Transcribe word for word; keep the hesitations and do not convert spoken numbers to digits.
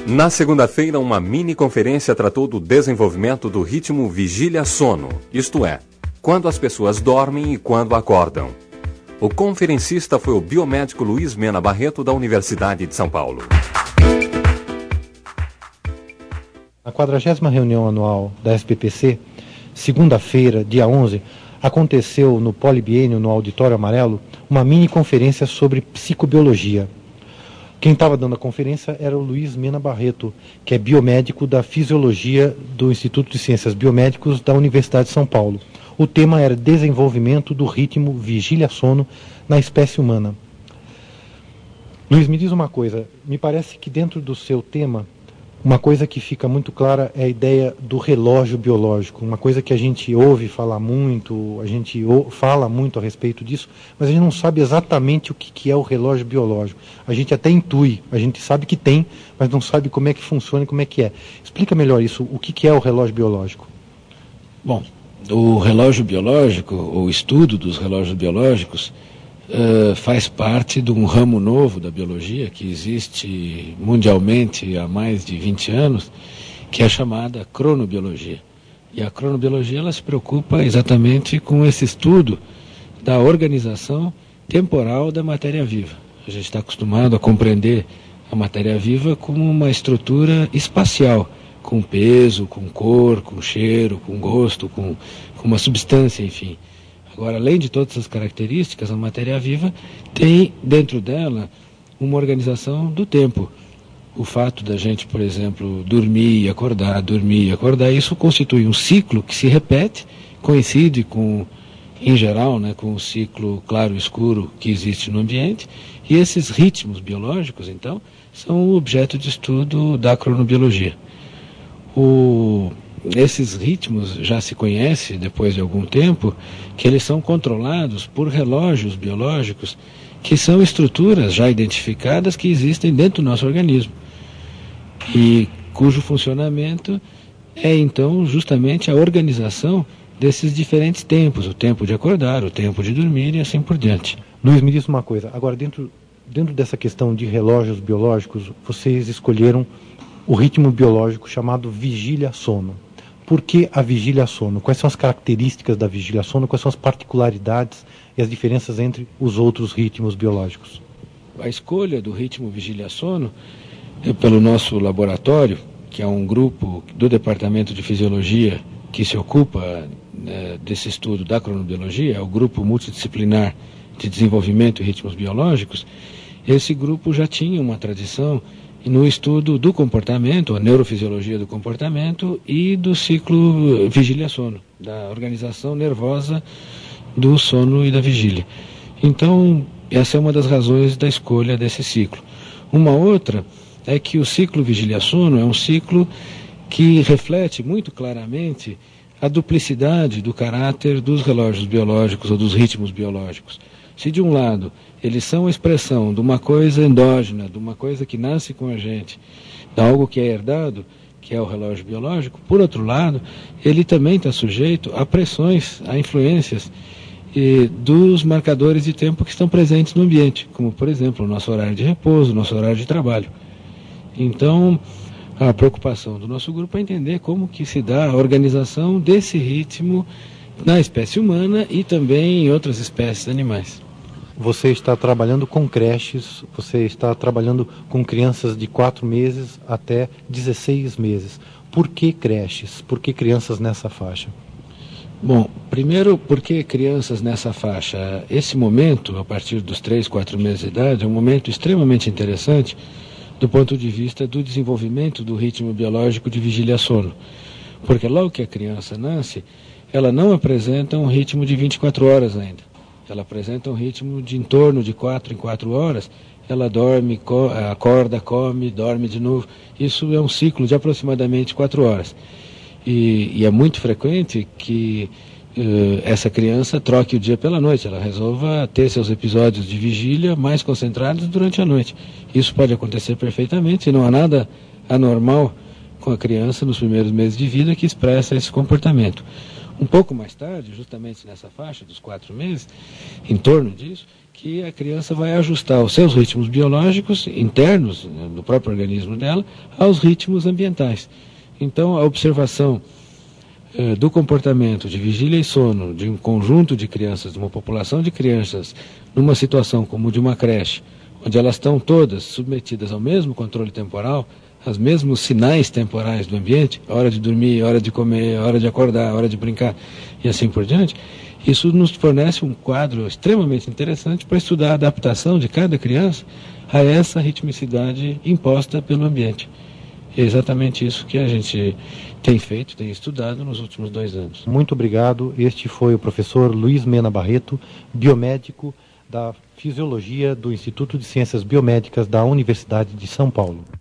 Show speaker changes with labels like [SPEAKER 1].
[SPEAKER 1] Na segunda-feira, uma mini-conferência tratou do desenvolvimento do ritmo vigília-sono, isto é, quando as pessoas dormem e quando acordam. O conferencista foi o biomédico Luiz Mena Barreto, da Universidade de São Paulo.
[SPEAKER 2] Na quadragésima reunião anual da S B P C, segunda-feira, dia onze, aconteceu no Polibiênio, no Auditório Amarelo, uma mini-conferência sobre psicobiologia. Quem estava dando a conferência era o Luiz Mena Barreto, que é biomédico da Fisiologia do Instituto de Ciências Biomédicos da Universidade de São Paulo. O tema era desenvolvimento do ritmo vigília-sono na espécie humana. Luiz, me diz uma coisa, me parece que dentro do seu tema, uma coisa que fica muito clara é a ideia do relógio biológico, uma coisa que a gente ouve falar muito, a gente fala muito a respeito disso, mas a gente não sabe exatamente o que é o relógio biológico. A gente até intui, a gente sabe que tem, mas não sabe como é que funciona e como é que é. Explica melhor isso, o que é o relógio biológico?
[SPEAKER 3] Bom, o relógio biológico, o estudo dos relógios biológicos, Uh, faz parte de um ramo novo da biologia que existe mundialmente há mais de vinte anos, que é a chamada cronobiologia. E a cronobiologia ela se preocupa exatamente com esse estudo da organização temporal da matéria viva. A gente está acostumado a compreender a matéria viva como uma estrutura espacial, com peso, com cor, com cheiro, com gosto, com, com uma substância, enfim. Agora, além de todas essas características, a matéria viva tem dentro dela uma organização do tempo. O fato da gente, por exemplo, dormir e acordar, dormir e acordar, isso constitui um ciclo que se repete, coincide com, em geral, né, com o ciclo claro e escuro que existe no ambiente, e esses ritmos biológicos, então, são objeto de estudo da cronobiologia. O... Esses ritmos já se conhece, depois de algum tempo, que eles são controlados por relógios biológicos, que são estruturas já identificadas que existem dentro do nosso organismo, e cujo funcionamento é, então, justamente a organização desses diferentes tempos, o tempo de acordar, o tempo de dormir e assim por diante.
[SPEAKER 2] Luiz, me diz uma coisa, agora dentro, dentro dessa questão de relógios biológicos, vocês escolheram o ritmo biológico chamado vigília-sono. Por que a vigília-sono? Quais são as características da vigília-sono? Quais são as particularidades e as diferenças entre os outros ritmos biológicos?
[SPEAKER 3] A escolha do ritmo vigília-sono é pelo nosso laboratório, que é um grupo do Departamento de Fisiologia que se ocupa né, desse estudo da cronobiologia, é o Grupo Multidisciplinar de Desenvolvimento e Ritmos Biológicos. Esse grupo já tinha uma tradição no estudo do comportamento, a neurofisiologia do comportamento e do ciclo vigília-sono, da organização nervosa do sono e da vigília. Então, essa é uma das razões da escolha desse ciclo. Uma outra é que o ciclo vigília-sono é um ciclo que reflete muito claramente a duplicidade do caráter dos relógios biológicos ou dos ritmos biológicos. Se de um lado eles são a expressão de uma coisa endógena, de uma coisa que nasce com a gente, de algo que é herdado, que é o relógio biológico, por outro lado, ele também está sujeito a pressões, a influências eh, dos marcadores de tempo que estão presentes no ambiente, como, por exemplo, o nosso horário de repouso, o nosso horário de trabalho. Então, a preocupação do nosso grupo é entender como que se dá a organização desse ritmo na espécie humana e também em outras espécies animais.
[SPEAKER 2] Você está trabalhando com creches, você está trabalhando com crianças de quatro meses até dezesseis meses. Por que creches? Por que crianças nessa faixa?
[SPEAKER 3] Bom, primeiro, por que crianças nessa faixa? Esse momento, a partir dos três, quatro meses de idade, é um momento extremamente interessante do ponto de vista do desenvolvimento do ritmo biológico de vigília-sono. Porque logo que a criança nasce, ela não apresenta um ritmo de vinte e quatro horas ainda. Ela apresenta um ritmo de em torno de quatro em quatro horas. Ela dorme, co- acorda, come, dorme de novo. Isso é um ciclo de aproximadamente quatro horas. E, e é muito frequente que uh, essa criança troque o dia pela noite. Ela resolva ter seus episódios de vigília mais concentrados durante a noite. Isso pode acontecer perfeitamente, não há nada anormal com a criança nos primeiros meses de vida que expressa esse comportamento. Um pouco mais tarde, justamente nessa faixa dos quatro meses, em torno disso, que a criança vai ajustar os seus ritmos biológicos internos, né, do próprio organismo dela, aos ritmos ambientais. Então, a observação eh, do comportamento de vigília e sono de um conjunto de crianças, de uma população de crianças, numa situação como de uma creche, onde elas estão todas submetidas ao mesmo controle temporal, aos mesmos sinais temporais do ambiente, hora de dormir, hora de comer, hora de acordar, hora de brincar e assim por diante, isso nos fornece um quadro extremamente interessante para estudar a adaptação de cada criança a essa ritmicidade imposta pelo ambiente. É exatamente isso que a gente tem feito, tem estudado nos últimos dois anos.
[SPEAKER 2] Muito obrigado. Este foi o professor Luiz Mena Barreto, biomédico da Fisiologia do Instituto de Ciências Biomédicas da Universidade de São Paulo.